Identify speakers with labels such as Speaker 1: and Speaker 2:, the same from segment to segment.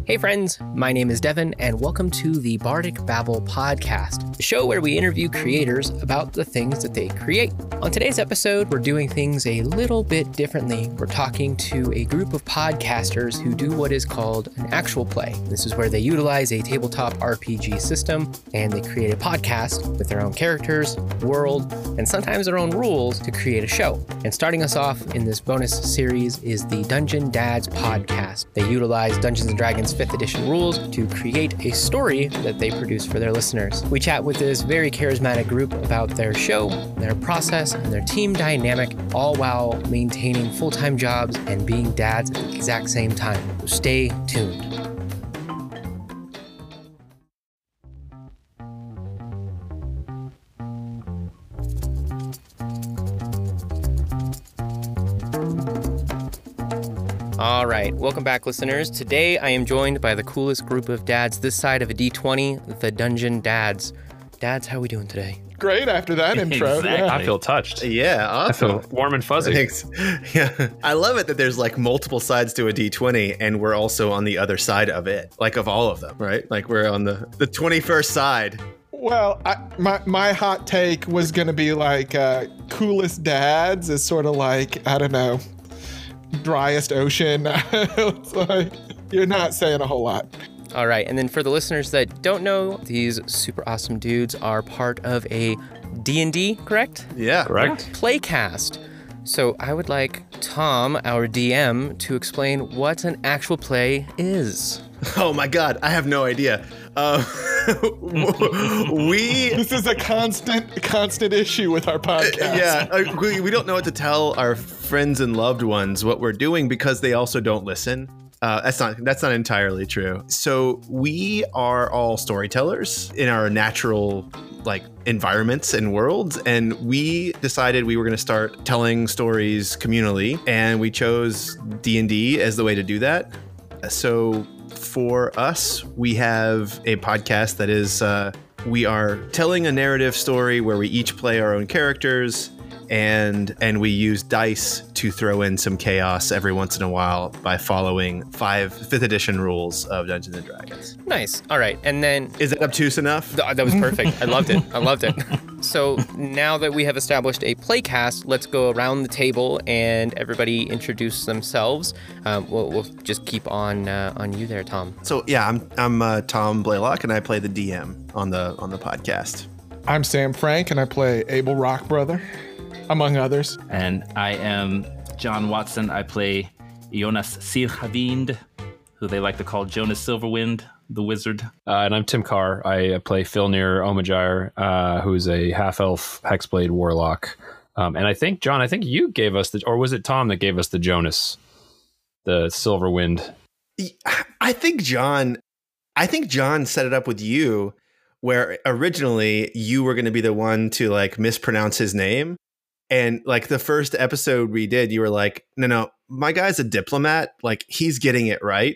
Speaker 1: Hey friends, my name is Devin, and welcome to the Bardic Babble podcast, the show where we interview creators about the things that they create. On today's episode, we're doing things a little bit differently. We're talking to a group of podcasters who do what is called an actual play. This is where they utilize a tabletop RPG system, and they create a podcast with their own characters, world, and sometimes their own rules to create a show. And starting us off in this bonus series is the Dungeon Dads podcast. They utilize Dungeons & Dragons 5th edition rules to create a story that they produce for their listeners. We chat with this very charismatic group about their show, their process, and their team dynamic, all while maintaining full-time jobs and being dads at the exact same time. So stay tuned. All right, welcome back, listeners. Today I am joined by the coolest group of dads this side of a D20, the Dungeon Dads. Dads, how are we doing today?
Speaker 2: Great after that intro.
Speaker 3: Exactly.
Speaker 2: Yeah.
Speaker 3: I feel touched.
Speaker 4: Yeah, awesome.
Speaker 3: I feel warm and fuzzy.
Speaker 4: Thanks. Yeah, I love it that there's like multiple sides to a D20, and we're also on the other side of it, like of all of them, right? Like we're on the 21st side.
Speaker 2: Well, my hot take was going to be like coolest dads is sort of like, I don't know, driest ocean. It's like you're not saying a whole lot.
Speaker 1: All right, and then for the listeners that don't know, these super awesome dudes are part of a D&D, correct?
Speaker 4: Yeah,
Speaker 3: Correct.
Speaker 1: Playcast. So I would like Tom, our DM, to explain what an actual play is.
Speaker 4: Oh my God, I have no idea.
Speaker 2: This is a constant issue with our podcast.
Speaker 4: We don't know what to tell our friends and loved ones what we're doing because they also don't listen. That's not entirely true. So we are all storytellers in our natural environments and worlds, and we decided we were going to start telling stories communally, and we chose D&D as the way to do that. So for us, we have a podcast that is we are telling a narrative story where we each play our own characters, and we use dice to throw in some chaos every once in a while by following 5th edition rules of Dungeons and Dragons.
Speaker 1: Nice. All right, and then...
Speaker 4: Is that obtuse enough?
Speaker 1: That was perfect. I loved it. So now that we have established a playcast, let's go around the table and everybody introduce themselves. We'll just keep on you there, Tom.
Speaker 4: So yeah, I'm Tom Blaylock, and I play the DM on the podcast.
Speaker 2: I'm Sam Frank, and I play Abel Rockbrother, among others.
Speaker 3: And I am John Watson. I play Jonas Sirhavind, who they like to call Jonas Silverwind, the wizard.
Speaker 5: And I'm Tim Carr. I play Filnir Omajire, who's a half-elf hexblade warlock. And I think, John, you gave us or was it Tom that gave us the Jonas, the Silverwind?
Speaker 4: I think John set it up with you, where originally you were going to be the one to mispronounce his name. And the first episode we did, you were like, no, my guy's a diplomat. He's getting it right.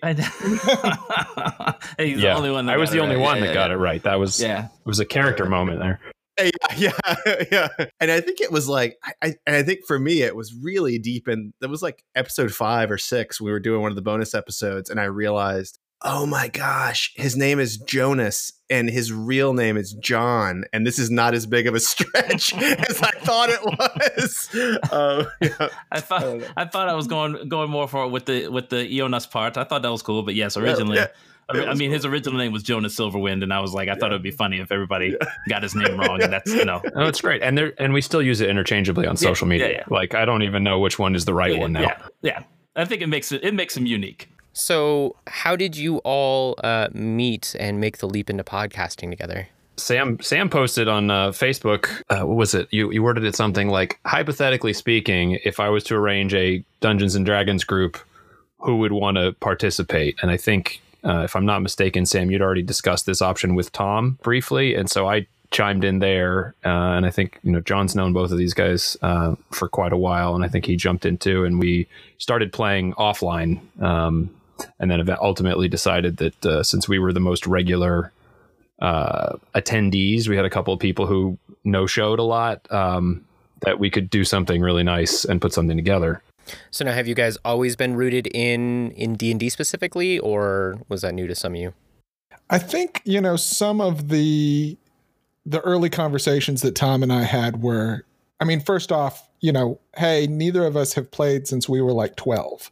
Speaker 3: He's the only one that
Speaker 5: I was the only one that got
Speaker 3: it.
Speaker 5: it right. That was, it was a character moment there.
Speaker 4: Yeah. And I think it was I think for me, it was really deep. And that was episode 5 or 6. We were doing one of the bonus episodes, and I realized, oh my gosh, his name is Jonas and his real name is John, and this is not as big of a stretch as I thought it was. Yeah.
Speaker 3: I thought I was going more for with the Jonas part. I thought that was cool, but yes, originally, his original name was Jonas Silverwind, and I was like, I thought it would be funny if everybody got his name wrong, and that's
Speaker 5: Oh, it's great, and we still use it interchangeably on social media. I don't even know which one is the right one now.
Speaker 3: Yeah. I think it makes him unique.
Speaker 1: So how did you all meet and make the leap into podcasting together?
Speaker 5: Sam posted on Facebook, what was it? You worded it something like, hypothetically speaking, if I was to arrange a Dungeons and Dragons group, who would want to participate? And I think, if I'm not mistaken, Sam, you'd already discussed this option with Tom briefly. And so I chimed in there. And I think, John's known both of these guys for quite a while. And I think he jumped in too. And we started playing offline. And then ultimately decided that since we were the most regular attendees, we had a couple of people who no-showed a lot, that we could do something really nice and put something together.
Speaker 1: So now, have you guys always been rooted in D&D specifically, or was that new to some of you?
Speaker 2: I think, some of the early conversations that Tom and I had were, first off, hey, neither of us have played since we were like 12.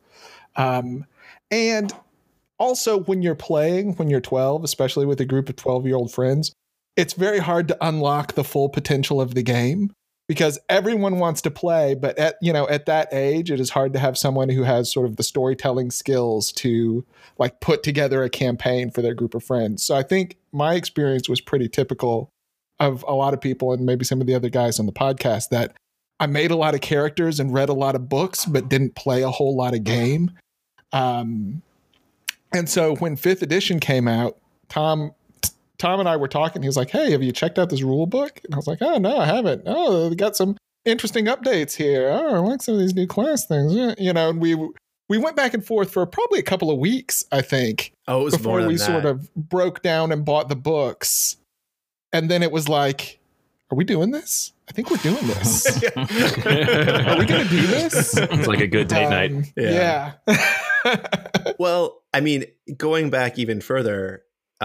Speaker 2: And also when you're 12, especially with a group of 12-year-old friends, it's very hard to unlock the full potential of the game because everyone wants to play. But at that age, it is hard to have someone who has sort of the storytelling skills to like put together a campaign for their group of friends. So I think my experience was pretty typical of a lot of people and maybe some of the other guys on the podcast, that I made a lot of characters and read a lot of books, but didn't play a whole lot of game. And so when 5th edition came out, Tom and I were talking. He was like, hey, have you checked out this rule book? And I was like, oh, no, I haven't. Oh, they got some interesting updates here. Oh, I like some of these new class things. And we went back and forth for probably a couple of weeks, I think.
Speaker 4: Oh, it was
Speaker 2: before
Speaker 4: more than
Speaker 2: we
Speaker 4: that.
Speaker 2: sort of broke down and bought the books. And then it was like, are we doing this? I think we're doing this. Are we going to do this?
Speaker 5: It's like a good date night.
Speaker 2: Yeah.
Speaker 4: Well, going back even further,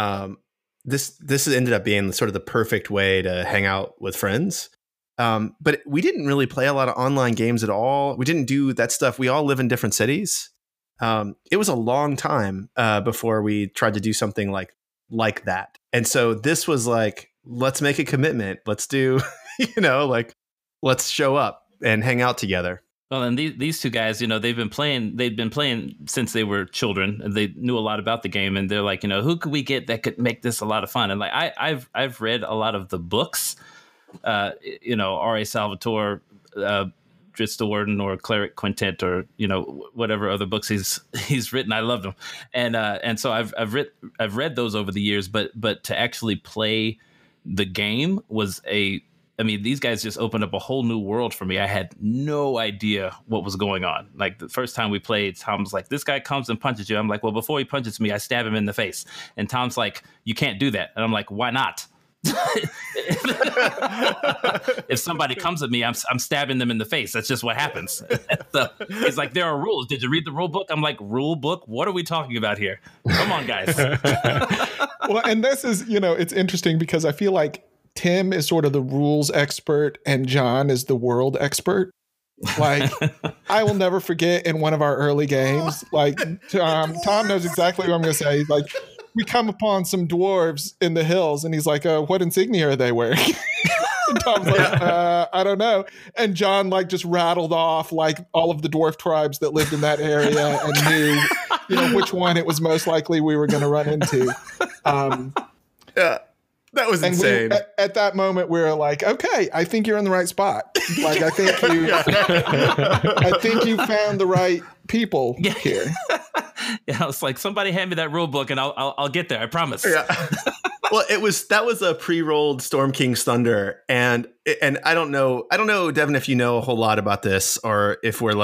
Speaker 4: this ended up being sort of the perfect way to hang out with friends. But we didn't really play a lot of online games at all. We didn't do that stuff. We all live in different cities. It was a long time before we tried to do something like that. And so this was like, let's make a commitment. Let's do, let's show up and hang out together.
Speaker 3: Well, and these two guys, they've been playing since they were children, and they knew a lot about the game. And they're like, who could we get that could make this a lot of fun? And like, I've read a lot of the books, R.A. Salvatore, Drizzt Do'Urden, or Cleric Quintet, or whatever other books he's written. I love them, and so I've read those over the years. But to actually play the game was these guys just opened up a whole new world for me. I had no idea what was going on. Like the first time we played, Tom's like, this guy comes and punches you. I'm like, well, before he punches me, I stab him in the face. And Tom's like, you can't do that. And I'm like, why not? If somebody comes at me, I'm stabbing them in the face. That's just what happens. So he's like, there are rules. Did you read the rule book? I'm like, rule book? What are we talking about here? Come on, guys.
Speaker 2: Well, and this is, it's interesting because I feel like Tim is sort of the rules expert and John is the world expert. Like, I will never forget in one of our early games, like Tom knows exactly what I'm going to say. He's like, we come upon some dwarves in the hills and he's like, what insignia are they wearing? And Tom's like, I don't know. And John just rattled off all of the dwarf tribes that lived in that area and knew, which one it was most likely we were going to run into.
Speaker 4: Yeah. That was insane.
Speaker 2: At that moment, we were like, okay, I think you're in the right spot. Like, I think you found the right people here.
Speaker 3: Yeah, it's like, somebody hand me that rule book and I'll get there. I promise.
Speaker 4: Yeah. Well, that was a pre-rolled Storm King's Thunder. And I don't know, Devin, if you know a whole lot about this, or if we're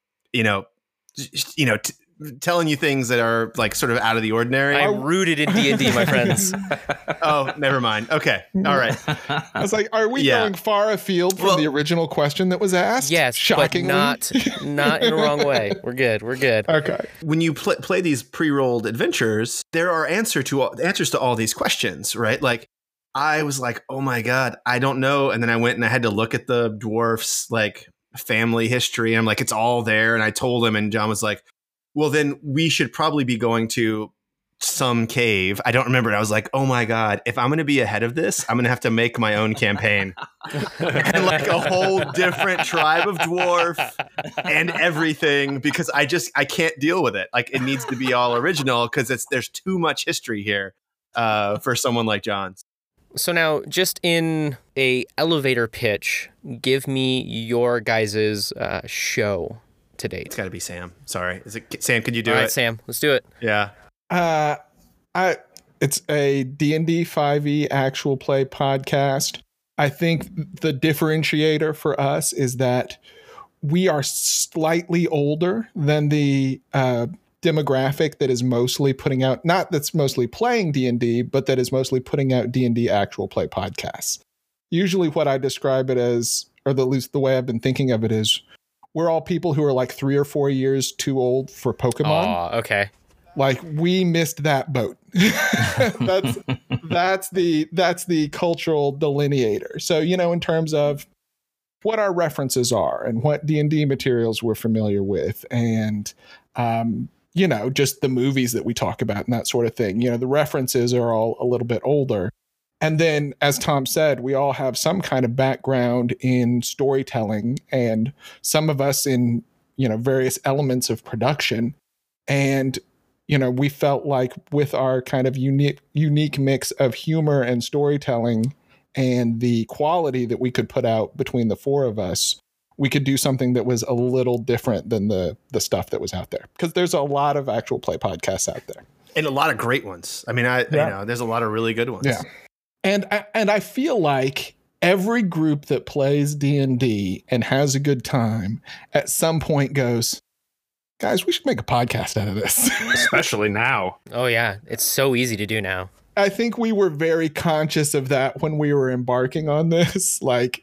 Speaker 4: telling you things that are sort of out of the ordinary.
Speaker 1: I'm rooted in D&D, my friends.
Speaker 4: Oh, never mind. Okay. All right.
Speaker 2: I was like, are we going far afield from the original question that was asked?
Speaker 1: Yes, shockingly. But not in the wrong way. We're good.
Speaker 2: Okay.
Speaker 4: When you play these pre-rolled adventures, there are answers to all these questions, right? Like, I was like, oh my God, I don't know. And then I went and I had to look at the dwarfs, family history. I'm like, it's all there. And I told him, and John was like, well, then we should probably be going to some cave. I don't remember. I was like, oh my God, if I'm going to be ahead of this, I'm going to have to make my own campaign. And a whole different tribe of dwarf and everything, because I can't deal with it. It needs to be all original because there's too much history here for someone like John.
Speaker 1: So now, just in a elevator pitch, give me your guys' show to date.
Speaker 4: It's got to be Sam. Sorry. Is it Sam? Could you do it?
Speaker 1: All right, Sam, let's do it.
Speaker 4: Yeah.
Speaker 2: It's a D&D 5e actual play podcast. I think the differentiator for us is that we are slightly older than the demographic that is mostly putting out, not that's mostly playing D&D, but that is mostly putting out D&D actual play podcasts. Usually what I describe it as, or at least the way I've been thinking of it is, we're all people who are like 3 or 4 years too old for Pokemon.
Speaker 1: Oh, okay.
Speaker 2: Like we missed that boat. that's the cultural delineator. So, in terms of what our references are and what D&D materials we're familiar with, and just the movies that we talk about and that sort of thing. The references are all a little bit older. And then, as Tom said, we all have some kind of background in storytelling, and some of us in, various elements of production. And, we felt like with our kind of unique mix of humor and storytelling and the quality that we could put out between the four of us, we could do something that was a little different than the stuff that was out there. Because there's a lot of actual play podcasts out there.
Speaker 4: And a lot of great ones. I mean, there's a lot of really good ones.
Speaker 2: Yeah. And I feel like every group that plays D&D and has a good time at some point goes, guys, we should make a podcast out of this.
Speaker 5: Especially now.
Speaker 1: Oh, yeah. It's so easy to do now.
Speaker 2: I think we were very conscious of that when we were embarking on this.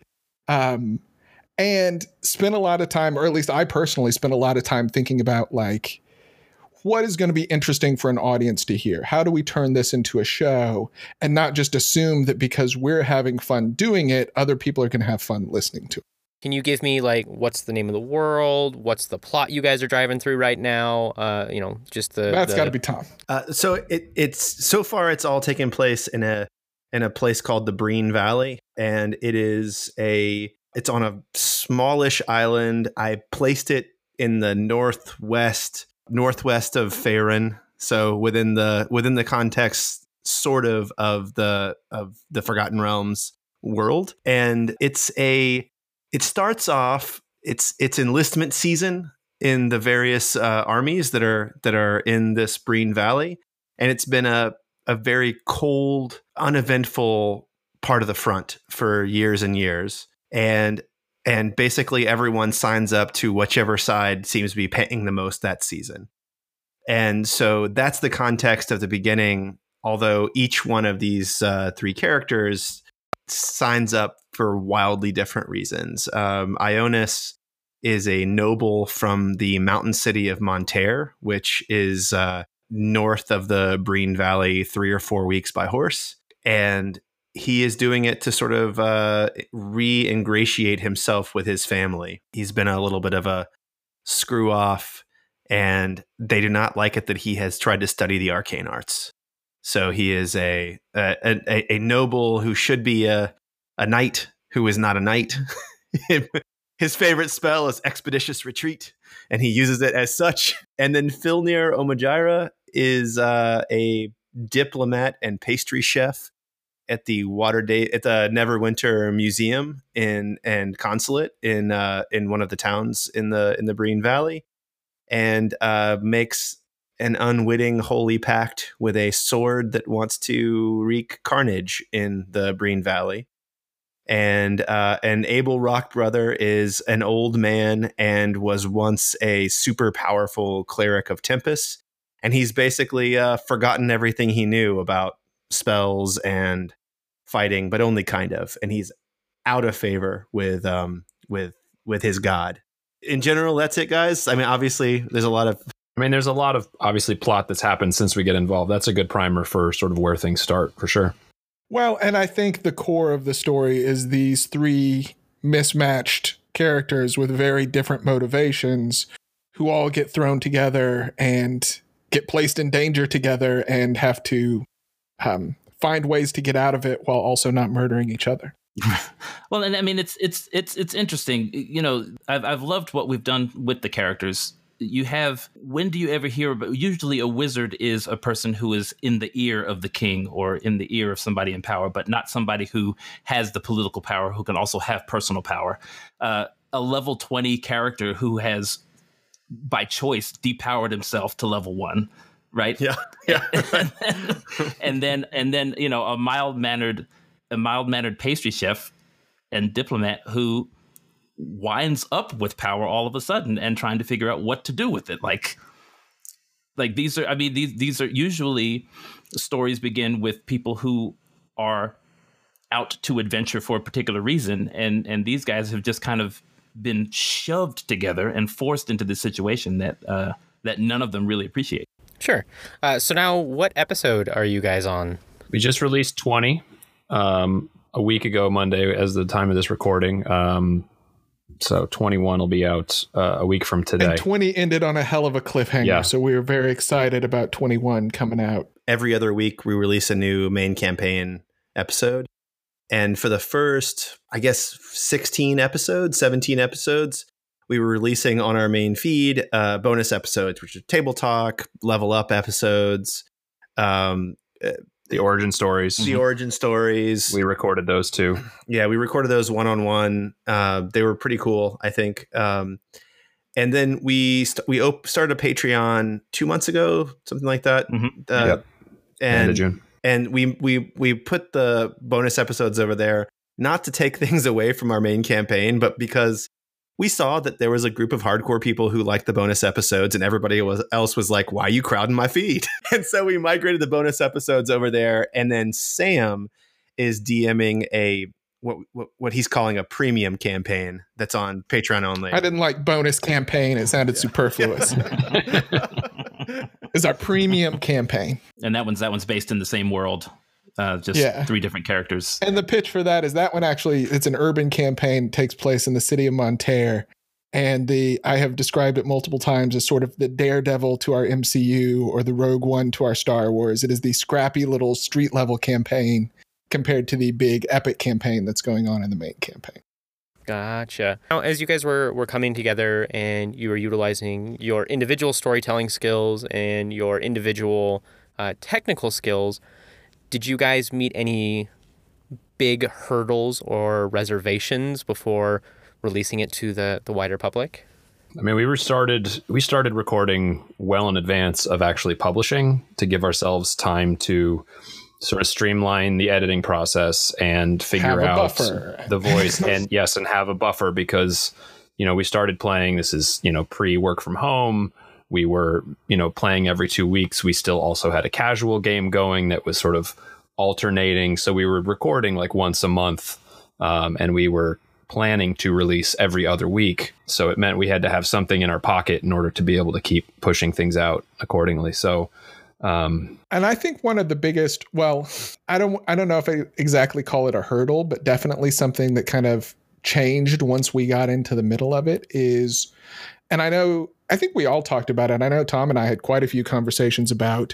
Speaker 2: And spent a lot of time, or at least I personally spent a lot of time thinking about what is going to be interesting for an audience to hear? How do we turn this into a show and not just assume that because we're having fun doing it, other people are going to have fun listening to it?
Speaker 1: Can you give me what's the name of the world? What's the plot you guys are driving through right now? Just
Speaker 2: that's got to be Tom.
Speaker 4: So it's all taking place in a place called the Breen Valley, and it's on a smallish island. I placed it in the northwest of Faerun, so within the context sort of the Forgotten Realms world. And it starts off, it's enlistment season in the various armies that are in this Breen Valley, and it's been a very cold, uneventful part of the front for years and years. And basically everyone signs up to whichever side seems to be paying the most that season. And so that's the context of the beginning, although each one of these 3 characters signs up for wildly different reasons. Ionis is a noble from the mountain city of Monterre, which is north of the Breen Valley 3 or 4 weeks by horse. And he is doing it to sort of re-ingratiate himself with his family. He's been a little bit of a screw off, and they do not like it that he has tried to study the arcane arts. So he is a noble who should be a knight who is not a knight. His favorite spell is Expeditious Retreat, and he uses it as such. And then Filnir Omajira is a diplomat and pastry chef at the Neverwinter Museum and Consulate in one of the towns in the Breen Valley, and makes an unwitting holy pact with a sword that wants to wreak carnage in the Breen Valley. And Abel Rockbrother is an old man and was once a super powerful cleric of Tempest, and he's basically forgotten everything he knew about spells and fighting, but only kind of, and he's out of favor with his god. In general, that's it, guys. I mean, obviously, there's a lot of
Speaker 5: obviously plot that's happened since we get involved. That's a good primer for sort of where things start, for sure.
Speaker 2: Well, and I think the core of the story is these 3 mismatched characters with very different motivations who all get thrown together and get placed in danger together and have to find ways to get out of it while also not murdering each other.
Speaker 3: Well, and I mean, it's interesting. I've loved what we've done with the characters. When do you ever hear about, usually a wizard is a person who is in the ear of the king or in the ear of somebody in power, but not somebody who has the political power, who can also have personal power. A level 20 character who has, by choice, depowered himself to level 1, right?
Speaker 4: Yeah.
Speaker 3: and then a mild-mannered pastry chef and diplomat who winds up with power all of a sudden and trying to figure out what to do with it. Like these are usually stories begin with people who are out to adventure for a particular reason, and these guys have just kind of been shoved together and forced into this situation that none of them really appreciate.
Speaker 1: Sure. So now, what episode are you guys on?
Speaker 5: We just released 20 a week ago Monday as the time of this recording. So 21 will be out a week from today.
Speaker 2: And 20 ended on a hell of a cliffhanger.
Speaker 5: Yeah.
Speaker 2: So we were very excited about 21 coming out.
Speaker 4: Every other week, we release a new main campaign episode. And for the first, I guess, 17 episodes, we were releasing on our main feed bonus episodes, which are table talk, level up episodes,
Speaker 5: the origin stories.
Speaker 4: the origin stories.
Speaker 5: We recorded those too.
Speaker 4: Yeah, we recorded those one-on-one. They were pretty cool, I think. And then we started a Patreon 2 months ago, something like that.
Speaker 5: Yep. End of June.
Speaker 4: And we put the bonus episodes over there, not to take things away from our main campaign, but because we saw that there was a group of hardcore people who liked the bonus episodes, and everybody else was like, why are you crowding my feed? And so we migrated the bonus episodes over there. And then Sam is DMing what he's calling a premium campaign that's on Patreon only.
Speaker 2: I didn't like bonus campaign. It sounded superfluous. It's our premium campaign.
Speaker 3: And that one's based in the same world. Just 3 different characters.
Speaker 2: And the pitch for that is that one actually, it's an urban campaign, takes place in the city of Monterre. And I have described it multiple times as sort of the Daredevil to our MCU or the Rogue One to our Star Wars. It is the scrappy little street level campaign compared to the big epic campaign that's going on in the main campaign.
Speaker 1: Gotcha. Now, as you guys were coming together and you were utilizing your individual storytelling skills and your individual technical skills, did you guys meet any big hurdles or reservations before releasing it to the wider public?
Speaker 5: I mean, we started recording well in advance of actually publishing to give ourselves time to sort of streamline the editing process and figure out the voice and have a buffer because, we started playing, this is, pre-work from home. We were, playing every 2 weeks. We still also had a casual game going that was sort of alternating. So we were recording like once a month, and we were planning to release every other week. So it meant we had to have something in our pocket in order to be able to keep pushing things out accordingly. So,
Speaker 2: and I think one of the biggest, I don't know if I exactly call it a hurdle, but definitely something that kind of changed once we got into the middle of it is, and I think we all talked about it. I know Tom and I had quite a few conversations about,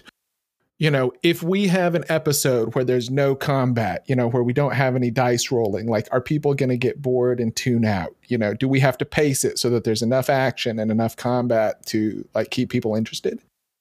Speaker 2: if we have an episode where there's no combat, where we don't have any dice rolling, like, are people going to get bored and tune out? Do we have to pace it so that there's enough action and enough combat to like keep people interested?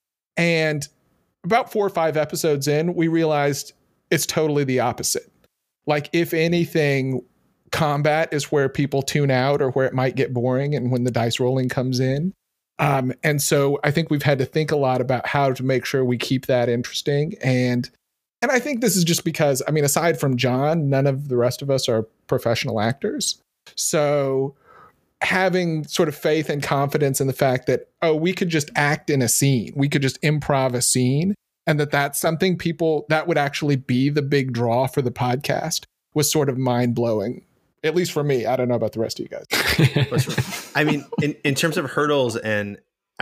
Speaker 2: And about 4 or 5 episodes in, we realized it's totally the opposite. Like, if anything, combat is where people tune out or where it might get boring and when the dice rolling comes in. And so I think we've had to think a lot about how to make sure we keep that interesting. And I think this is just because, aside from John, none of the rest of us are professional actors. So having sort of faith and confidence in the fact that, we could just act in a scene. We could just improv a scene. And that's something that would actually be the big draw for the podcast was sort of mind blowing. At least for me. I don't know about the rest of you guys.
Speaker 4: In terms of hurdles, and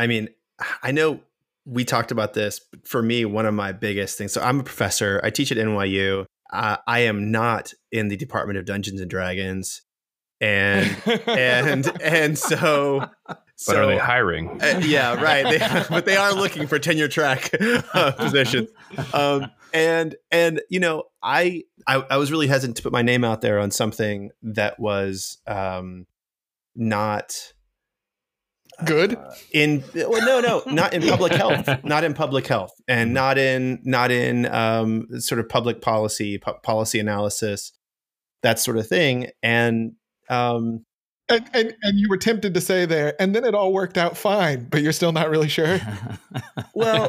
Speaker 4: I know we talked about this, but for me, one of my biggest things. So I'm a professor. I teach at NYU. I am not in the Department of Dungeons and Dragons, and so.
Speaker 5: But are they hiring?
Speaker 4: Yeah, right. But they are looking for tenure track positions. I was really hesitant to put my name out there on something that was not
Speaker 2: good
Speaker 4: not in public health, and not in sort of public policy analysis, that sort of thing. And
Speaker 2: you were tempted to say there, and then it all worked out fine, but you're still not really sure.
Speaker 4: Well,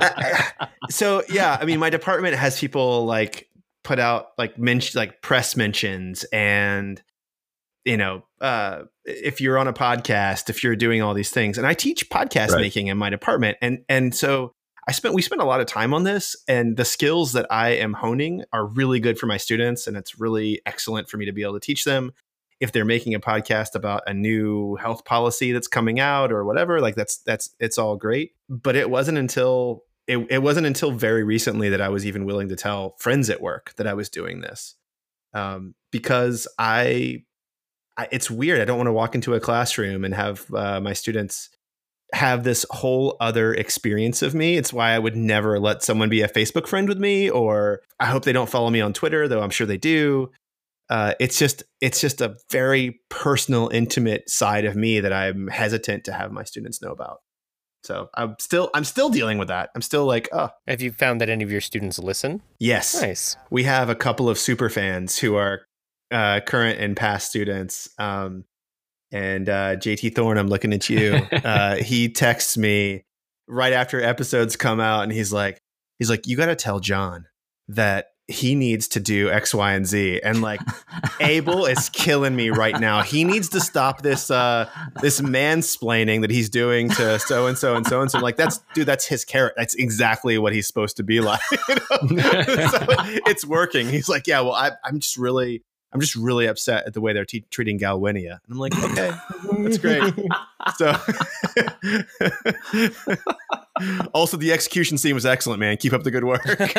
Speaker 4: my department has people like put out like press mentions, and if you're on a podcast, if you're doing all these things, and I teach podcast making in my department, and so we spent a lot of time on this, and the skills that I am honing are really good for my students, and it's really excellent for me to be able to teach them if they're making a podcast about a new health policy that's coming out or whatever, like that's it's all great. But it wasn't until very recently that I was even willing to tell friends at work that I was doing this, because it's weird. I don't want to walk into a classroom and have my students have this whole other experience of me. It's why I would never let someone be a Facebook friend with me, or I hope they don't follow me on Twitter, though I'm sure they do. It's just a very personal, intimate side of me that I'm hesitant to have my students know about. So I'm still dealing with that. I'm still like, oh.
Speaker 1: Have you found that any of your students listen?
Speaker 4: Yes.
Speaker 1: Nice.
Speaker 4: We have a couple of super fans who are current and past students. And JT Thorne, I'm looking at you. He texts me right after episodes come out, and he's like, you got to tell John that he needs to do X, Y, and Z. And like, Abel is killing me right now. He needs to stop this this mansplaining that he's doing to so and so and so and so. Like, that's his carrot. That's exactly what he's supposed to be like. You know? So it's working. He's like, yeah, well, I'm just really upset at the way they're treating Galwinia. And I'm like, okay, that's great. So also the execution scene was excellent, man. Keep up the good work.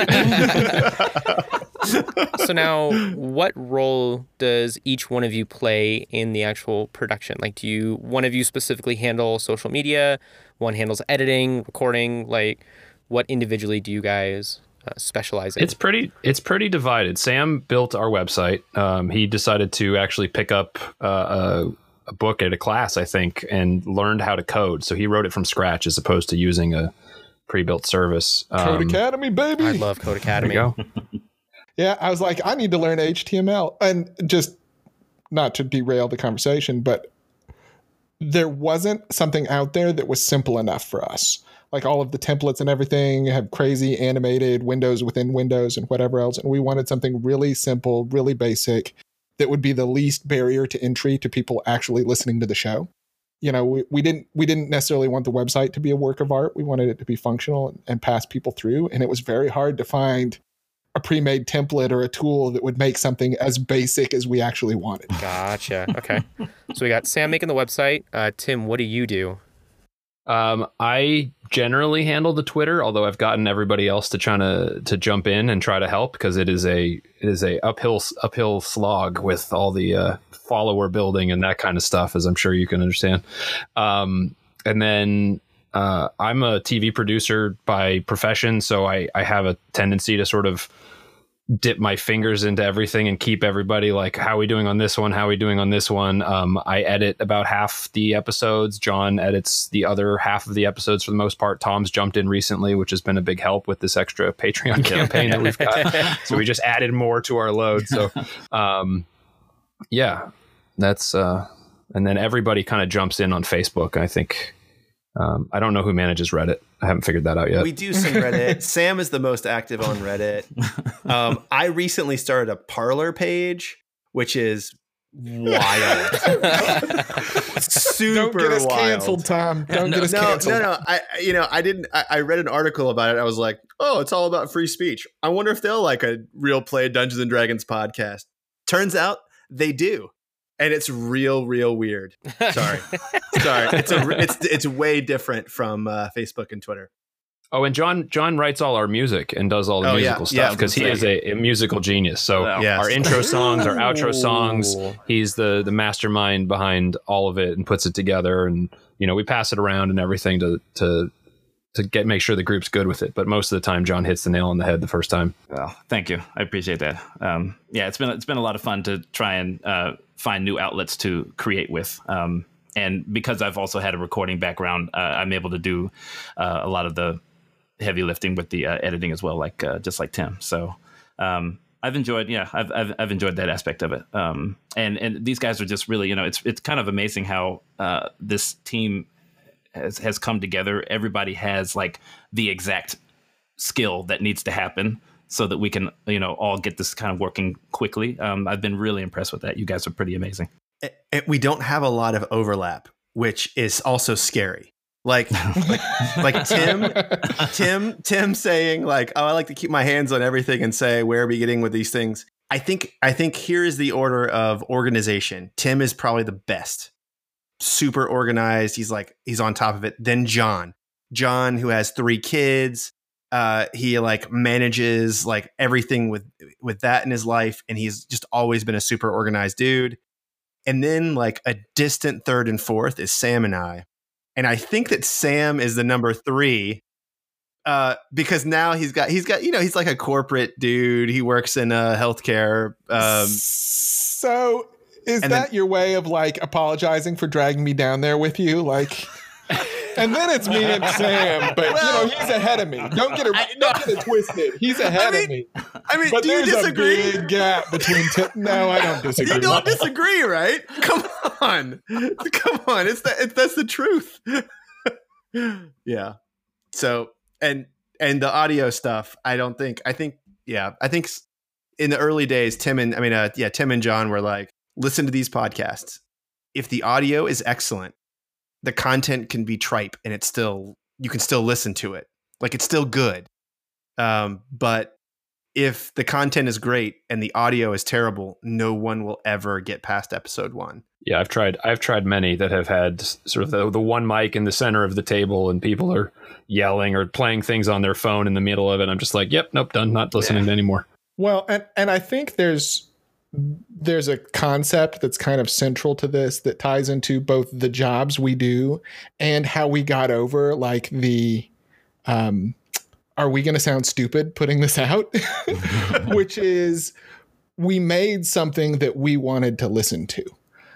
Speaker 1: So now, what role does each one of you play in the actual production? Like, do one of you specifically handle social media? One handles editing, recording? Like, what individually do you guys specialize in?
Speaker 5: It's pretty divided. Sam built our website. He decided to actually pick up a book at a class, I think, and learned how to code. So he wrote it from scratch as opposed to using a pre-built service.
Speaker 2: Code Academy, baby.
Speaker 1: I love Code Academy.
Speaker 5: There you go.
Speaker 2: Yeah, I was like, I need to learn HTML. And just not to derail the conversation, but there wasn't something out there that was simple enough for us. Like, all of the templates and everything have crazy animated windows within windows and whatever else. And we wanted something really simple, really basic, that would be the least barrier to entry to people actually listening to the show. You know, we didn't necessarily want the website to be a work of art. We wanted it to be functional and pass people through. And it was very hard to find a pre-made template or a tool that would make something as basic as we actually wanted.
Speaker 1: Gotcha. Okay. So we got Sam making the website. Tim, what do you do?
Speaker 5: I generally handle the Twitter, although I've gotten everybody else to jump in and try to help, because it is a uphill slog with all the follower building and that kind of stuff, as I'm sure you can understand. And then I'm a TV producer by profession, so I have a tendency to sort of dip my fingers into everything and keep everybody like, how are we doing on this one? How are we doing on this one? I edit about half the episodes. John edits the other half of the episodes for the most part. Tom's jumped in recently, which has been a big help with this extra Patreon campaign that we've got. So we just added more to our load. So, yeah, that's, and then everybody kind of jumps in on Facebook, I think. I don't know who manages Reddit. I haven't figured that out yet.
Speaker 4: We do some Reddit. Sam is the most active on Reddit. I recently started a Parler page, which is wild. Super
Speaker 2: Don't get us
Speaker 4: wild.
Speaker 2: canceled, Tom. Don't get us canceled.
Speaker 4: No. I read an article about it. I was like, oh, it's all about free speech. I wonder if they'll like a Real Play Dungeons and Dragons podcast. Turns out they do. And it's real weird. Sorry. It's way different from Facebook and Twitter.
Speaker 5: Oh, and John writes all our music and does all the musical stuff, because he is a musical genius. So our intro songs, our outro songs, he's the mastermind behind all of it and puts it together. And, you know, we pass it around and everything to make sure the group's good with it. But most of the time, John hits the nail on the head the first time.
Speaker 3: Well, thank you. I appreciate that. Yeah, it's been a lot of fun to try and find new outlets to create with. And because I've also had a recording background, I'm able to do a lot of the heavy lifting with the editing as well, like just like Tim. So I've enjoyed that aspect of it. And these guys are just really, you know, it's kind of amazing how this team has come together. Everybody has like the exact skill that needs to happen so that we can, you know, all get this kind of working quickly. I've been really impressed with that. You guys are pretty amazing.
Speaker 4: And we don't have a lot of overlap, which is also scary. Like Tim saying like, oh, I like to keep my hands on everything and say, where are we getting with these things? I think here is the order of organization. Tim is probably the best. Super organized. He's on top of it. Then John, who has 3 kids. He like manages like everything with that in his life. And he's just always been a super organized dude. And then like a distant third and fourth is Sam and I. And I think that Sam is the number 3. Because now he's got, he's like a corporate dude. He works in healthcare.
Speaker 2: So is that your way of like apologizing for dragging me down there with you? Like, and then it's me and Sam, but he's ahead of me. Don't get it twisted. He's ahead of me.
Speaker 4: I mean,
Speaker 2: but
Speaker 4: do you disagree?
Speaker 2: A big gap between. No, I don't disagree.
Speaker 4: You don't disagree, right? Come on. That's the truth. Yeah. So. And the audio stuff, I think in the early days, Tim and John were like, listen to these podcasts. If the audio is excellent, the content can be tripe and you can still listen to it. Like it's still good. But if the content is great and the audio is terrible, no one will ever get past episode 1.
Speaker 5: Yeah, I've tried many that have had sort of the one mic in the center of the table and people are yelling or playing things on their phone in the middle of it. I'm just like, yep, nope, done, not listening anymore.
Speaker 2: Well, and I think there's a concept that's kind of central to this that ties into both the jobs we do and how we got over like the are we going to sound stupid putting this out? Which is we made something that we wanted to listen to.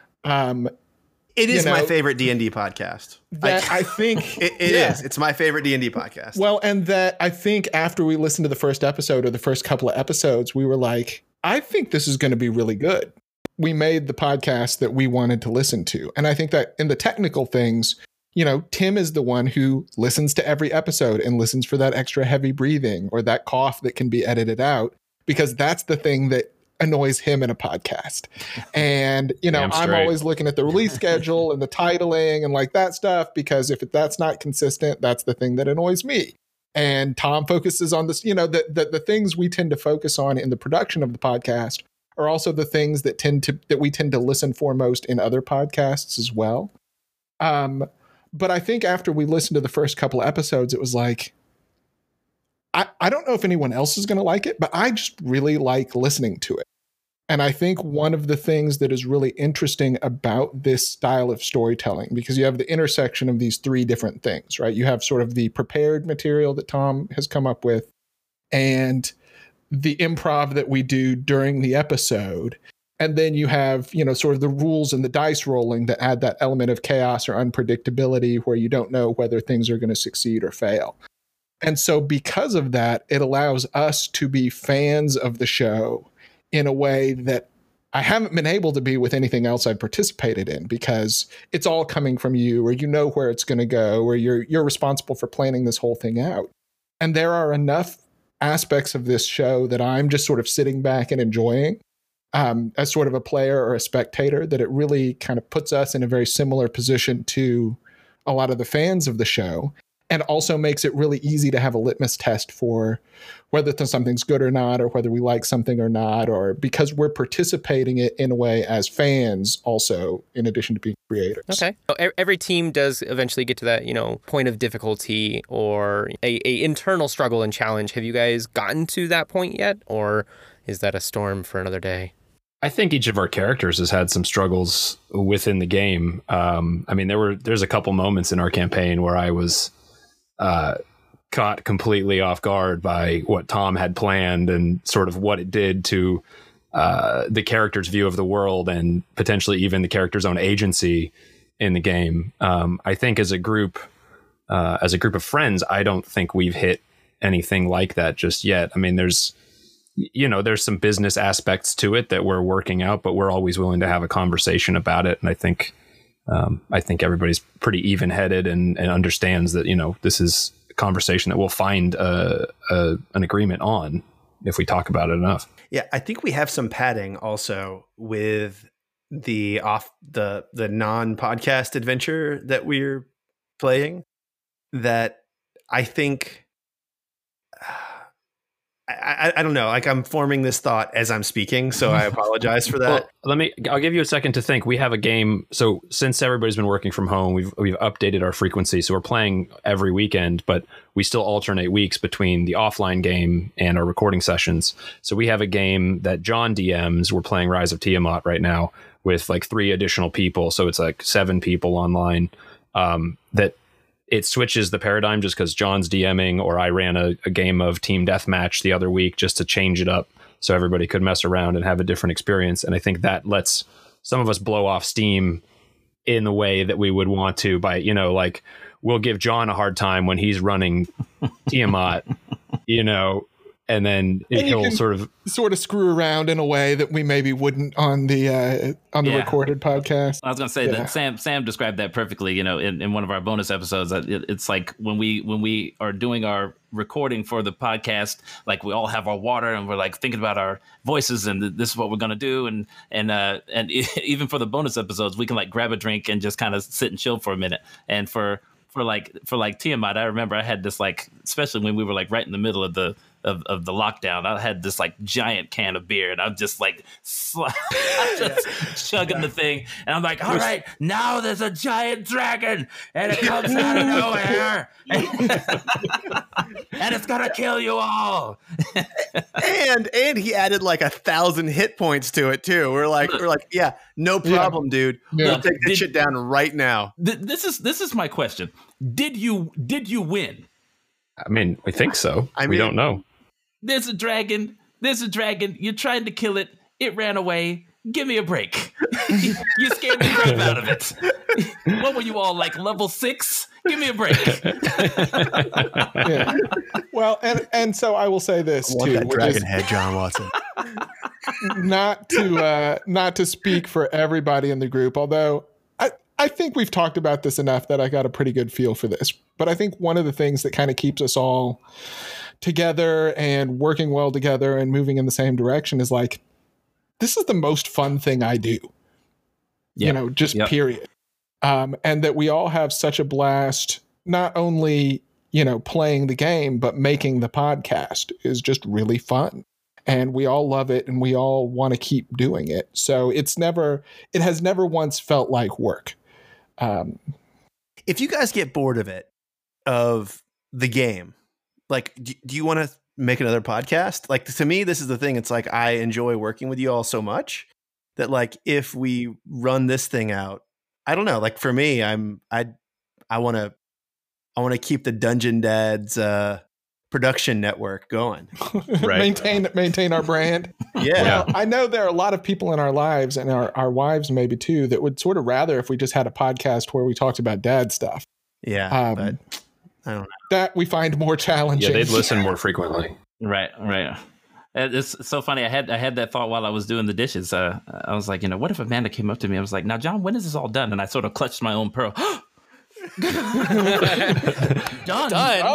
Speaker 4: It is my favorite D&D podcast.
Speaker 2: I think
Speaker 4: it is. It's my favorite D&D podcast.
Speaker 2: Well, and that I think after we listened to the first episode or the first couple of episodes, we were like, I think this is going to be really good. We made the podcast that we wanted to listen to. And I think that in the technical things, Tim is the one who listens to every episode and listens for that extra heavy breathing or that cough that can be edited out, because that's the thing that annoys him in a podcast. And, I'm always looking at the release schedule and the titling and like that stuff, because if that's not consistent, that's the thing that annoys me. And Tom focuses on this, the things we tend to focus on in the production of the podcast are also the things that we tend to listen for most in other podcasts as well. But I think after we listened to the first couple of episodes, it was like, I don't know if anyone else is going to like it, but I just really like listening to it. And I think one of the things that is really interesting about this style of storytelling, because you have the intersection of these 3 different things, right? You have sort of the prepared material that Tom has come up with and the improv that we do during the episode. And then you have, sort of the rules and the dice rolling that add that element of chaos or unpredictability where you don't know whether things are going to succeed or fail. And so because of that, it allows us to be fans of the show in a way that I haven't been able to be with anything else I've participated in, because it's all coming from you, or where it's going to go, or you're responsible for planning this whole thing out. And there are enough aspects of this show that I'm just sort of sitting back and enjoying as sort of a player or a spectator, that it really kind of puts us in a very similar position to a lot of the fans of the show, and also makes it really easy to have a litmus test for whether something's good or not, or whether we like something or not, or because we're participating it in a way as fans also, in addition to being creators.
Speaker 1: Okay. Every team does eventually get to that, point of difficulty or a internal struggle and challenge. Have you guys gotten to that point yet? Or is that a storm for another day?
Speaker 5: I think each of our characters has had some struggles within the game. There's a couple moments in our campaign where I was caught completely off guard by what Tom had planned and sort of what it did to the character's view of the world and potentially even the character's own agency in the game. I think as a group of friends, I don't think we've hit anything like that just yet. I mean, there's some business aspects to it that we're working out, but we're always willing to have a conversation about it. And I think everybody's pretty even-headed and understands that, this is a conversation that we'll find an agreement on if we talk about it enough.
Speaker 4: Yeah, I think we have some padding also with the non-podcast adventure that we're playing, that I think I don't know. Like I'm forming this thought as I'm speaking, so I apologize for that.
Speaker 5: Well, I'll give you a second to think. We have a game. So since everybody's been working from home, we've updated our frequency. So we're playing every weekend, but we still alternate weeks between the offline game and our recording sessions. So we have a game that John DMs. We're playing Rise of Tiamat right now with like 3 additional people. So it's like 7 people online. That it switches the paradigm just because John's DMing, or I ran a game of Team Deathmatch the other week just to change it up so everybody could mess around and have a different experience. And I think that lets some of us blow off steam in the way that we would want to by, like we'll give John a hard time when he's running Tiamat, and then he'll sort of
Speaker 2: screw around in a way that we maybe wouldn't on the recorded podcast.
Speaker 3: I was going to say that Sam described that perfectly, in one of our bonus episodes. It's like when we are doing our recording for the podcast, like we all have our water and we're like thinking about our voices and this is what we're going to do. And even for the bonus episodes, we can like grab a drink and just kind of sit and chill for a minute. And for Tiamat, I remember I had this, like, especially when we were like right in the middle of the lockdown, I had this like giant can of beer and I'm just like chugging the thing, and I'm like, all right, now there's a giant dragon and it comes out of nowhere and it's gonna kill you all.
Speaker 4: and he added like 1,000 hit points to it too. We're like, yeah, no problem, dude. We'll take that shit down right now.
Speaker 3: This is my question. Did you win?
Speaker 5: I mean, we think so. We don't know.
Speaker 3: There's a dragon. You're trying to kill it. It ran away. Give me a break. You scared the crap out of it. What were you all, like, level 6? Give me a break.
Speaker 2: Yeah. Well, and so I will say this too.
Speaker 4: That dragon head, John Watson.
Speaker 2: Not to speak for everybody in the group, although I think we've talked about this enough that I got a pretty good feel for this. But I think one of the things that kind of keeps us all together and working well together and moving in the same direction is like, this is the most fun thing I do. Period. And that we all have such a blast, not only, playing the game, but making the podcast is just really fun. And we all love it and we all want to keep doing it. So it has never once felt like work.
Speaker 4: If you guys get bored of the game, like, do you want to make another podcast? Like, to me, this is the thing. It's like, I enjoy working with you all so much that, like, if we run this thing out, I don't know. Like, for me, I want to keep the Dungeon Dads production network going.
Speaker 2: Right. maintain our brand.
Speaker 4: Yeah.
Speaker 2: Well, I know there are a lot of people in our lives, and our wives maybe too, that would sort of rather if we just had a podcast where we talked about dad stuff.
Speaker 4: Yeah. But I don't know.
Speaker 2: That we find more challenging.
Speaker 5: Yeah, they'd listen more frequently.
Speaker 3: Right. It's so funny. I had that thought while I was doing the dishes. I was like, what if Amanda came up to me? I was like, now, John, when is this all done? And I sort of clutched my own pearl. Done.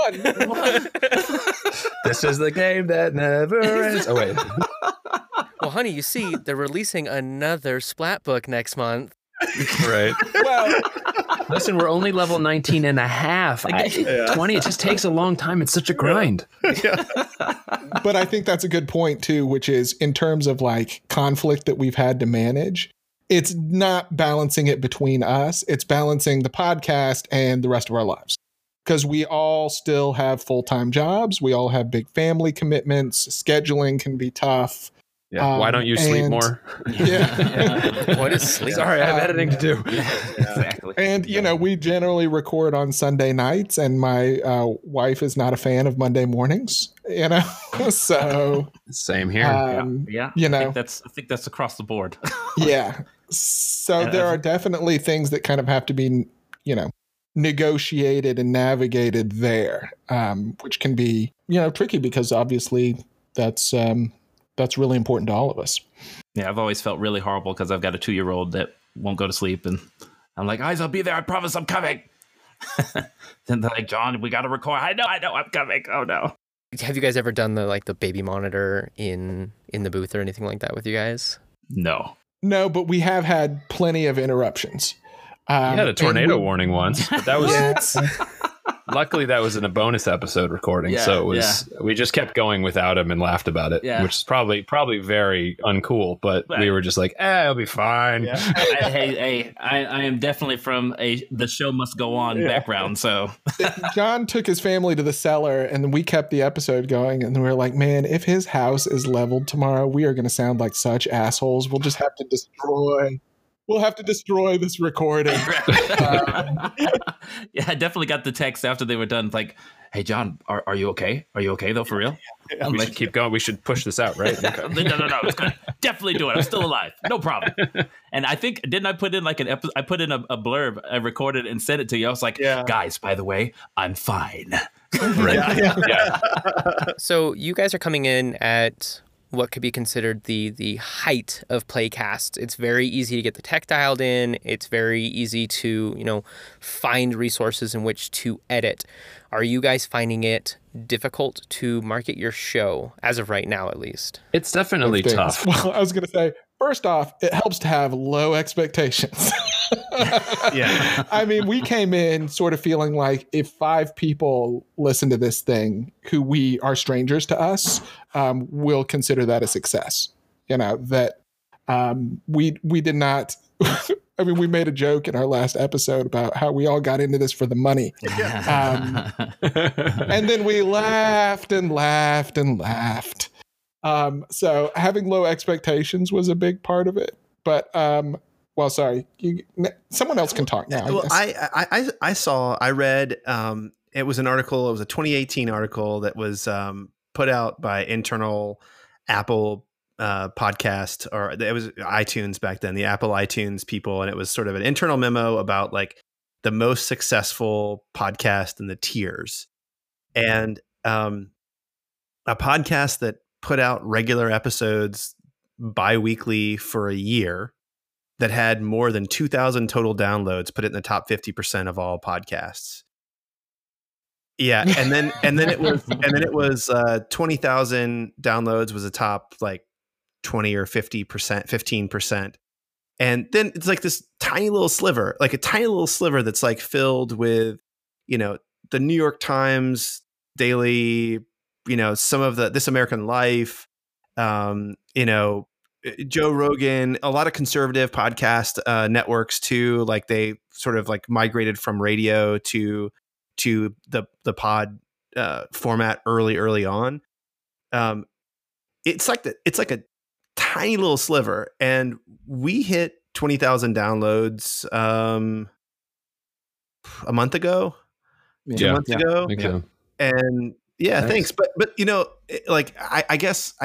Speaker 5: This is the game that never ends. Oh, wait.
Speaker 1: Well, honey, you see, they're releasing another Splat book next month.
Speaker 5: Right.
Speaker 2: Well,
Speaker 5: listen, we're only level 19 and a half. 20, it just takes a long time. It's such a grind.
Speaker 2: Yeah. But I think that's a good point too, which is in terms of like conflict that we've had to manage, it's not balancing it between us. It's balancing the podcast and the rest of our lives. Because we all still have full-time jobs. We all have big family commitments. Scheduling can be tough.
Speaker 5: Yeah. Why don't you sleep more?
Speaker 2: Yeah.
Speaker 1: What is sleep?
Speaker 5: Sorry, I have editing to do.
Speaker 3: Exactly.
Speaker 2: And, we generally record on Sunday nights, and my wife is not a fan of Monday mornings, so.
Speaker 5: Same here.
Speaker 3: Yeah. I think that's across the board.
Speaker 2: Yeah. So there are definitely things that kind of have to be, negotiated and navigated there, which can be, tricky because obviously that's really important to all of us.
Speaker 3: Yeah, I've always felt really horrible because I've got a 2-year-old that won't go to sleep, and I'm like, guys, I'll be there. I promise I'm coming. Then they're like, John, we got to record. I know, I'm coming. Oh no.
Speaker 1: Have you guys ever done the baby monitor in the booth or anything like that with you guys?
Speaker 3: No,
Speaker 2: but we have had plenty of interruptions.
Speaker 5: You had a tornado warning once. But that was Luckily, that was in a bonus episode recording,
Speaker 3: Yeah,
Speaker 5: so it was we just kept going without him and laughed about it, which is probably very uncool. But we were just like, it'll be fine.
Speaker 4: Yeah.
Speaker 3: I am definitely from the show must go on background. So
Speaker 2: John took his family to the cellar, and then we kept the episode going. And we were like, man, if his house is leveled tomorrow, we are going to sound like such assholes. We'll just have to destroy. We'll have to destroy this recording.
Speaker 3: Yeah, I definitely got the text after they were done. Like, hey, John, are you okay? Are you okay though, for real?
Speaker 5: We should keep going. We should push this out, right? Okay.
Speaker 3: No. It's good. Definitely do it. I'm still alive. No problem. And I think, didn't I put in like an episode? I put in a blurb. I recorded and sent it to you. I was like, guys, by the way, I'm fine.
Speaker 5: Right. Yeah.
Speaker 1: So you guys are coming in at what could be considered the height of playcasts. It's very easy to get the tech dialed in. It's very easy to, find resources in which to edit. Are you guys finding it difficult to market your show, as of right now, at least?
Speaker 5: It's definitely tough.
Speaker 2: Well, I was going to say, first off, it helps to have low expectations.
Speaker 4: Yeah.
Speaker 2: I mean, we came in sort of feeling like if 5 people listen to this thing who we are strangers to us, we'll consider that a success. That we did not. I mean, we made a joke in our last episode about how we all got into this for the money. And then we laughed and laughed and laughed. So having low expectations was a big part of it. But, well, sorry, someone else can talk now.
Speaker 4: I read, it was an article, it was a 2018 article that was put out by internal Apple podcast, or it was iTunes back then, the Apple iTunes people. And it was sort of an internal memo about like the most successful podcast in the tiers. And a podcast that put out regular episodes bi-weekly for a year that had more than 2,000 total downloads put it in the top 50% of all podcasts. Yeah, and then it was 20,000 downloads was a top like 20 or 50%, 15%. And then it's like this tiny little sliver, that's like filled with, the New York Times daily, some of the This American Life, Joe Rogan, a lot of conservative podcast networks too. Like they sort of like migrated from radio to the pod format early on. It's like a tiny little sliver, and we hit 20,000 downloads a month ago, 2 months ago, and thanks. But I guess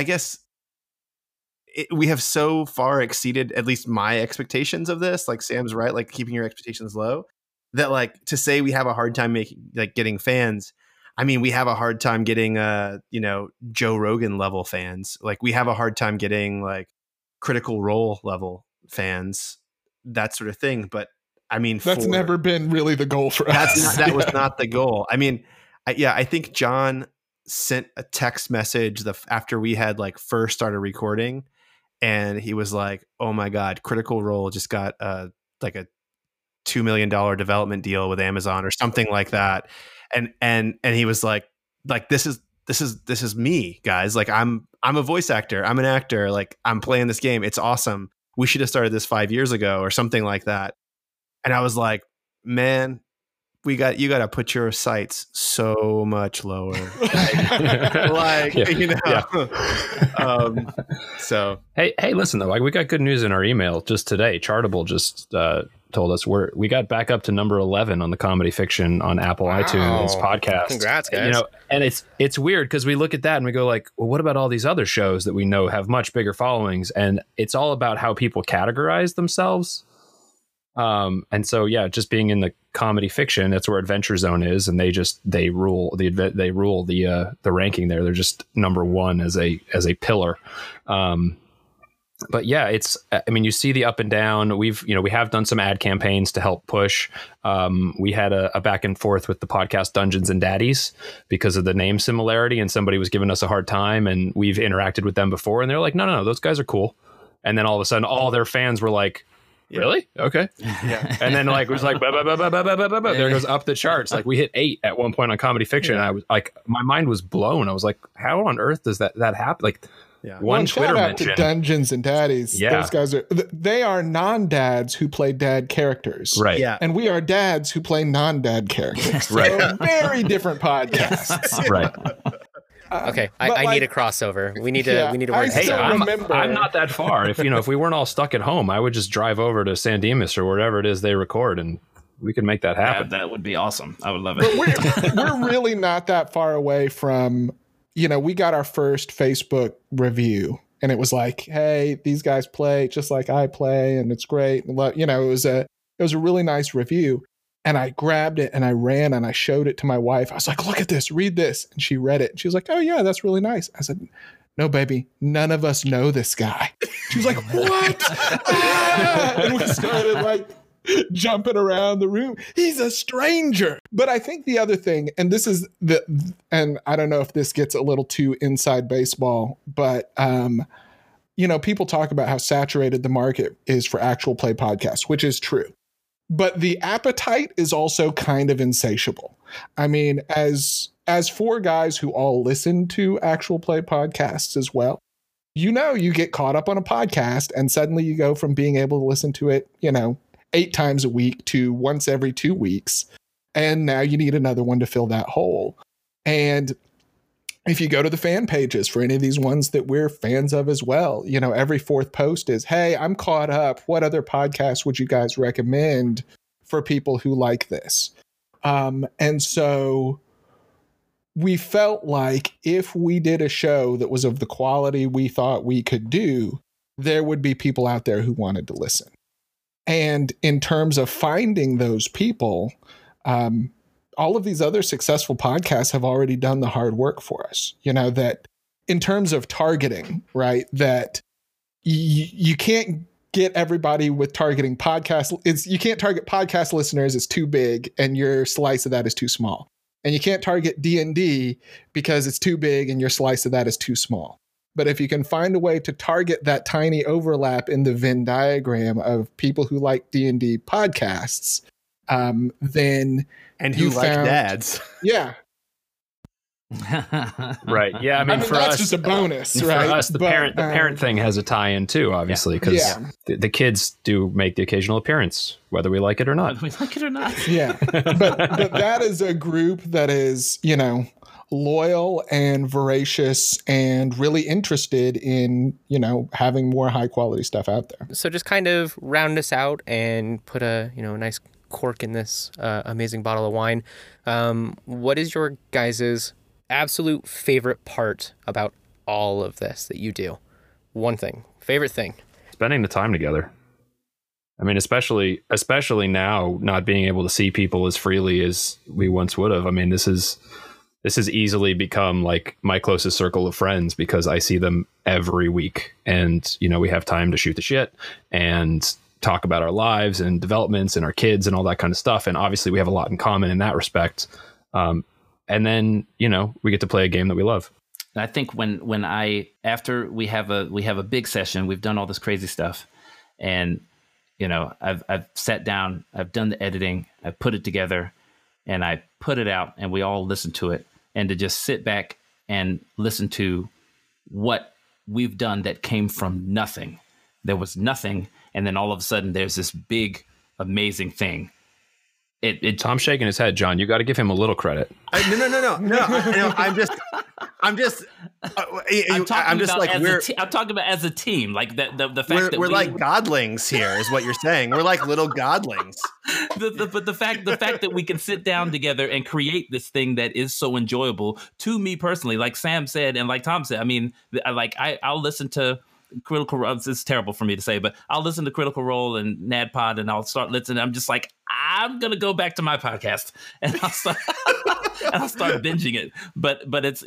Speaker 4: we have so far exceeded at least my expectations of this. Like Sam's right, like keeping your expectations low. That like to say we have a hard time getting fans. I mean, we have a hard time getting Joe Rogan level fans. Like we have a hard time getting like Critical Role level fans, that sort of thing. But I mean,
Speaker 2: that's never been really the goal for us.
Speaker 4: That was not the goal. I mean, I think John sent a text message after we had like first started recording, and he was like, "Oh my God, Critical Role just got like a $2 million development deal with Amazon or something like that." And he was like this is me, guys. Like I'm a voice actor. I'm an actor. Like I'm playing this game. It's awesome. We should have started this 5 years ago or something like that. And I was like, man, you got to put your sights so much lower. So
Speaker 5: hey, listen though, we got good news in our email just today. Chartable just told us we got back up to number 11 on the Comedy Fiction on Apple iTunes podcast.
Speaker 1: Congrats, guys.
Speaker 5: And it's weird because we look at that and we go like, well, what about all these other shows that we know have much bigger followings? And it's all about how people categorize themselves. And so, just being in the Comedy Fiction, that's where Adventure Zone is, and they rule the ranking there. They're just number one as a pillar. But you see the up and down. We have done some ad campaigns to help push. We had a back and forth with the podcast Dungeons and Daddies because of the name similarity, and somebody was giving us a hard time, and we've interacted with them before, and they're like, no, those guys are cool. And then all of a sudden, all their fans were like, Really? Okay.
Speaker 4: Yeah.
Speaker 5: And then like it was like bah, bah, bah, bah, bah, bah, bah, bah, bah. There goes up the charts. Like we hit 8 at one point on Comedy Fiction. And I was like, my mind was blown. I was like, how on earth does that happen? Like one Twitter
Speaker 2: shout out
Speaker 5: mention.
Speaker 2: to Dungeons and Daddies.
Speaker 5: Yeah.
Speaker 2: Those guys they are non-dads who play dad characters.
Speaker 5: Right.
Speaker 4: Yeah.
Speaker 2: And we are dads who play non-dad characters.
Speaker 5: Right.
Speaker 2: So very different podcasts.
Speaker 5: Right.
Speaker 1: Okay,
Speaker 2: but
Speaker 1: I
Speaker 2: like-
Speaker 1: need a crossover. We need to
Speaker 2: Yeah,
Speaker 1: we need to
Speaker 2: I
Speaker 1: work this
Speaker 2: still
Speaker 1: out.
Speaker 2: remember-
Speaker 5: I'm not that far. If we weren't all stuck at home, I would just drive over to San Dimas or wherever it is they record, and we could make that happen.
Speaker 3: That would be awesome. I would love it.
Speaker 2: we're really not that far away from, we got our first Facebook review and it was like, hey, these guys play just like I play and it's great. And, it was a really nice review. And I grabbed it and I ran and I showed it to my wife. I was like, look at this, read this. And she read it. And she was like, oh yeah, that's really nice. I said, no, baby, none of us know this guy. She was like, what? Ah! And we started like jumping around the room. He's a stranger. But I think the other thing, and this is and I don't know if this gets a little too inside baseball, but people talk about how saturated the market is for actual play podcasts, which is true. But the appetite is also kind of insatiable. I mean, as 4 guys who all listen to actual play podcasts as well, you get caught up on a podcast and suddenly you go from being able to listen to it, 8 times a week to once every 2 weeks. And now you need another one to fill that hole. And if you go to the fan pages for any of these ones that we're fans of as well, every 4th post is, hey, I'm caught up. What other podcasts would you guys recommend for people who like this? And so we felt like if we did a show that was of the quality we thought we could do, there would be people out there who wanted to listen. And in terms of finding those people, all of these other successful podcasts have already done the hard work for us. That in terms of targeting, right, that you can't get everybody with targeting podcasts. You can't target podcast listeners, it's too big and your slice of that is too small. And you can't target D&D because it's too big and your slice of that is too small. But if you can find a way to target that tiny overlap in the Venn diagram of people who like D&D podcasts, then
Speaker 4: And who like dads.
Speaker 2: Yeah.
Speaker 5: Right. Yeah. I mean, for
Speaker 2: that's
Speaker 5: us,
Speaker 2: just a bonus,
Speaker 5: for
Speaker 2: right?
Speaker 5: us, the parent thing has a tie-in too, obviously, because the kids do make the occasional appearance, whether we like it or not.
Speaker 3: Whether we like it or not.
Speaker 2: Yeah. But that is a group that is, loyal and voracious and really interested in, having more high quality stuff out there.
Speaker 1: So just kind of round us out and put a nice cork in this amazing bottle of wine. What is your guys's absolute favorite part about all of this that you do? One thing, favorite thing.
Speaker 5: Spending the time together. I mean, especially now, not being able to see people as freely as we once would have. I mean, this has easily become like my closest circle of friends because I see them every week, and we have time to shoot the shit and talk about our lives and developments and our kids and all that kind of stuff. And obviously we have a lot in common in that respect. And then, we get to play a game that we love.
Speaker 3: I think after we have a big session, we've done all this crazy stuff, and I've sat down, I've done the editing, I put it together, and I put it out, and we all listen to it, and to just sit back and listen to what we've done that came from nothing. There was nothing, and then all of a sudden there's this big, amazing thing.
Speaker 5: Tom's shaking his head, John. You got to give him a little credit.
Speaker 4: No. I'm talking
Speaker 3: about as a team, like the fact that
Speaker 4: we're like godlings here is what you're saying. We're like little godlings.
Speaker 3: But the fact that we can sit down together and create this thing that is so enjoyable to me personally, like Sam said and like Tom said. I mean, I'll listen to Critical Role. It's terrible for me to say, but I'll listen to Critical Role and NADPOD, and I'll start listening. I'm just like, I'm gonna go back to my podcast, and I'll start binging it. But it's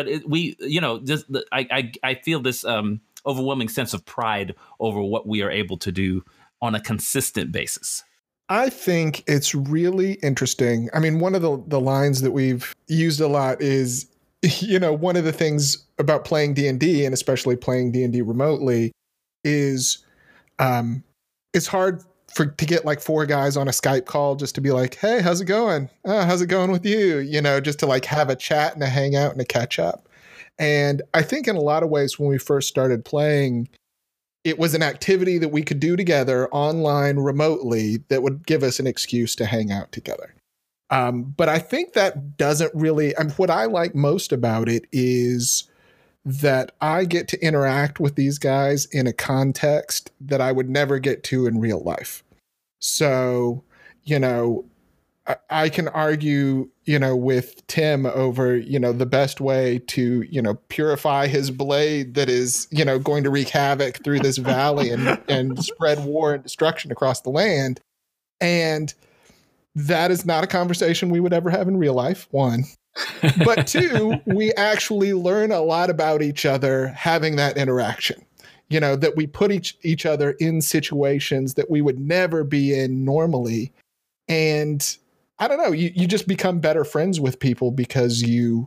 Speaker 3: I feel this overwhelming sense of pride over what we are able to do on a consistent basis.
Speaker 2: I think it's really interesting. I mean, one of the lines that we've used a lot is, one of the things about playing D&D, and especially playing D&D remotely, is it's hard to get like 4 guys on a Skype call just to be like, hey, how's it going? How's it going with you? You know, just to like have a chat and a hangout and a catch up. And I think in a lot of ways, when we first started playing, it was an activity that we could do together online remotely that would give us an excuse to hang out together. But I think that doesn't really, what I like most about it is that I get to interact with these guys in a context that I would never get to in real life. So, you know, I can argue, you know, with Tim over, you know, the best way to, you know, purify his blade that is, you know, going to wreak havoc through this valley and spread war and destruction across the land. And that is not a conversation we would ever have in real life, one. But 2, we actually learn a lot about each other having that interaction. You know, that we put each other in situations that we would never be in normally. And I don't know, you just become better friends with people because you're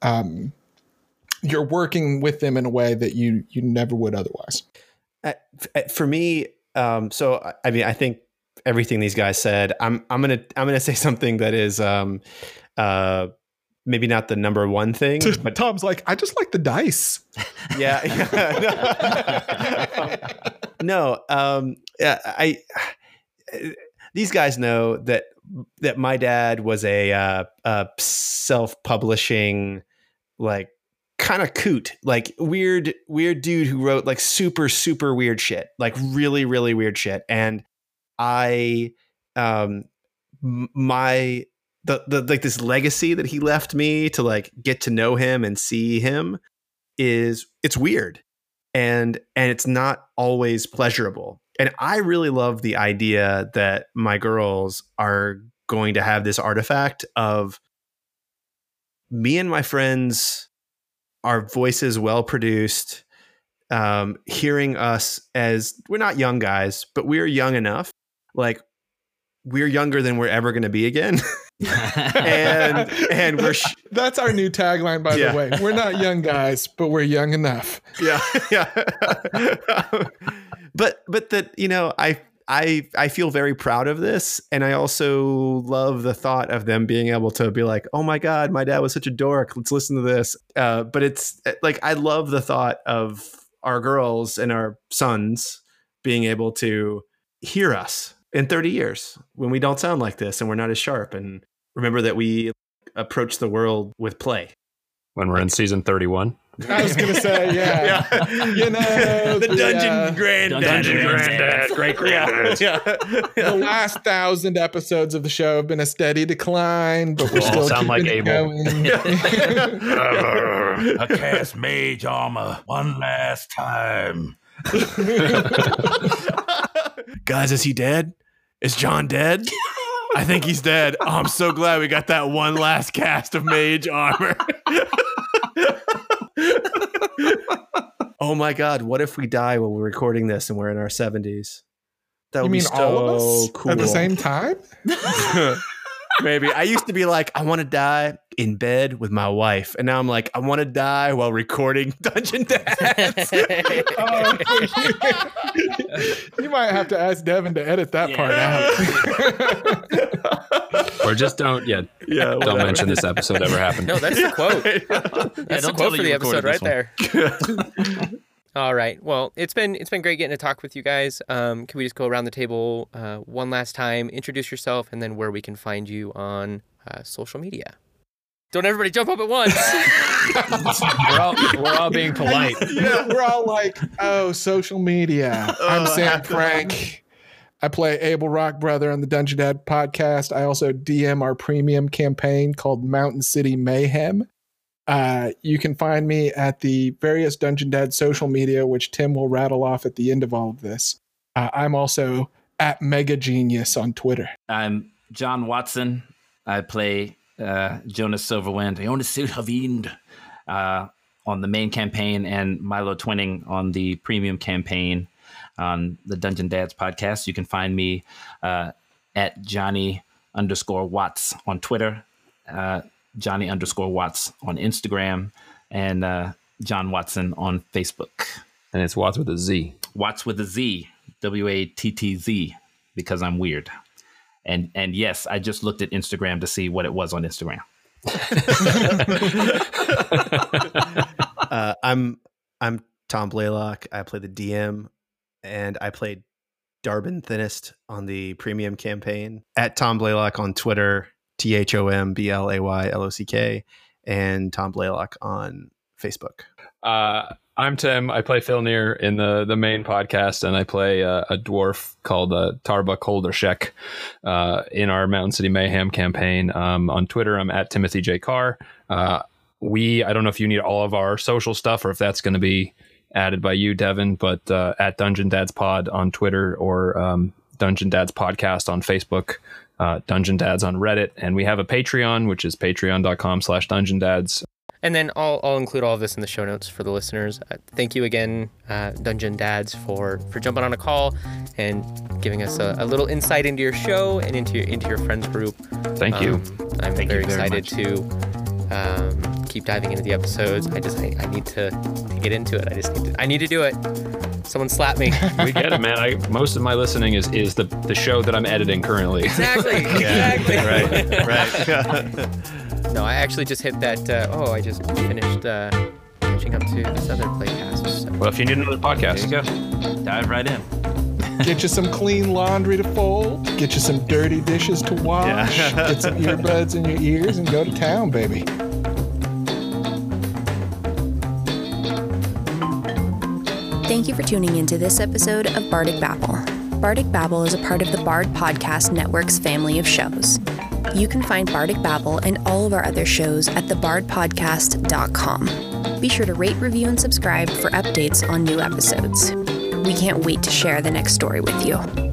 Speaker 2: working with them in a way that you never would otherwise.
Speaker 4: For me, so I mean, I think everything these guys said, I'm gonna say something that is maybe not the number one thing, but
Speaker 2: Tom's like, I just like the dice.
Speaker 4: Yeah. These guys know that my dad was a self-publishing, like kind of coot, like weird dude who wrote like super, super weird shit, like really, really weird shit. And I, like this legacy that he left me to like get to know him and see him it's weird and it's not always pleasurable. And I really love the idea that my girls are going to have this artifact of me and my friends, our voices well produced, hearing us as we're not young guys, but we're young enough. Like we're younger than we're ever going to be again. and we're
Speaker 2: that's our new tagline, by the way. We're not young guys, but we're young enough.
Speaker 4: Yeah. but that, you know, I feel very proud of this, and I also love the thought of them being able to be like, oh my God, my dad was such a dork, let's listen to this. But it's like, I love the thought of our girls and our sons being able to hear us in 30 years when we don't sound like this and we're not as sharp, and remember that we approach the world with play.
Speaker 5: When we're in season 31.
Speaker 2: I was going to say, yeah. You know,
Speaker 4: the Dungeon Granddad.
Speaker 5: Dungeon Granddad. Great Granddad.
Speaker 4: Yeah.
Speaker 2: The last 1,000 episodes of the show have been a steady decline, but we're still
Speaker 5: sound like
Speaker 2: keeping
Speaker 5: Abel.
Speaker 2: going.
Speaker 6: I cast mage armor one last time.
Speaker 4: Guys, is he dead? Is John dead? I think he's dead. Oh, I'm so glad we got that one last cast of mage armor. Oh my God, what if we die while we're recording this and we're in our 70s? That would
Speaker 2: You mean
Speaker 4: be so
Speaker 2: all of us
Speaker 4: cool.
Speaker 2: at the same time?
Speaker 4: Maybe. I used to be like, I want to die in bed with my wife. And now I'm like, I want to die while recording Dungeon Dads.
Speaker 2: You might have to ask Devin to edit that part out.
Speaker 5: Or just don't don't mention this episode ever happened.
Speaker 1: No, that's the quote. That's the
Speaker 3: don't
Speaker 1: quote
Speaker 3: tell
Speaker 1: for
Speaker 3: you
Speaker 1: the
Speaker 3: recorded
Speaker 1: episode right
Speaker 3: this
Speaker 1: there. All right. Well, it's been great getting to talk with you guys. Can we just go around the table one last time, introduce yourself, and then where we can find you on social media? Don't everybody jump up at once.
Speaker 5: we're all being polite.
Speaker 2: Yeah, we're all like, oh, social media. I'm Sam Frank. I play Abel Rockbrother on the Dungeon Dad podcast. I also DM our premium campaign called Mountain City Mayhem. You can find me at the various Dungeon Dad social media, which Tim will rattle off at the end of all of this. I'm also at Mega Genius on Twitter.
Speaker 3: I'm John Watson. I play Jonas Silverwind, Jonas Silverwind on the main campaign, and Milo Twinning on the premium campaign on the Dungeon Dads podcast. You can find me at Johnny_Watts on Twitter, Johnny_Watts on Instagram, and John Watson on Facebook.
Speaker 5: And it's Watts with a Z.
Speaker 3: Watts with a Z, WATTZ. because I'm weird. And yes, I just looked at Instagram to see what it was on Instagram.
Speaker 4: I'm Tom Blaylock. I play the DM, and I played Darbin Thinnest on the premium campaign. At Tom Blaylock on Twitter, ThombLaylock, and Tom Blaylock on Facebook.
Speaker 5: I'm Tim. I play Filnir in the main podcast, and I play a dwarf called Tarba Koldershek in our Mountain City Mayhem campaign. On Twitter, I'm at Timothy J. Carr. I don't know if you need all of our social stuff or if that's going to be added by you, Devin, but at Dungeon Dads Pod on Twitter or Dungeon Dads Podcast on Facebook, Dungeon Dads on Reddit, and we have a Patreon, which is patreon.com/Dungeon Dads.
Speaker 1: And then I'll include all of this in the show notes for the listeners. Thank you again, Dungeon Dads, for jumping on a call and giving us a little insight into your show and into your friends group.
Speaker 5: Thank you.
Speaker 1: I'm very excited to keep diving into the episodes. I need to get into it. I need to do it. Someone slap me.
Speaker 5: We get it, man. Most of my listening is the show that I'm editing currently.
Speaker 1: Exactly.
Speaker 4: Right.
Speaker 1: No, I actually just hit that. I just finished catching up to this other playcast. So.
Speaker 5: Well, if you need another podcast,
Speaker 3: There you go. Dive right in.
Speaker 2: Get you some clean laundry to fold. Get you some dirty dishes to wash. Get some earbuds in your ears and go to town, baby.
Speaker 7: Thank you for tuning into this episode of Bardic Babble. Bardic Babble is a part of the Bard Podcast Network's family of shows. You can find Bardic Babble and all of our other shows at thebardpodcast.com. Be sure to rate, review, and subscribe for updates on new episodes. We can't wait to share the next story with you.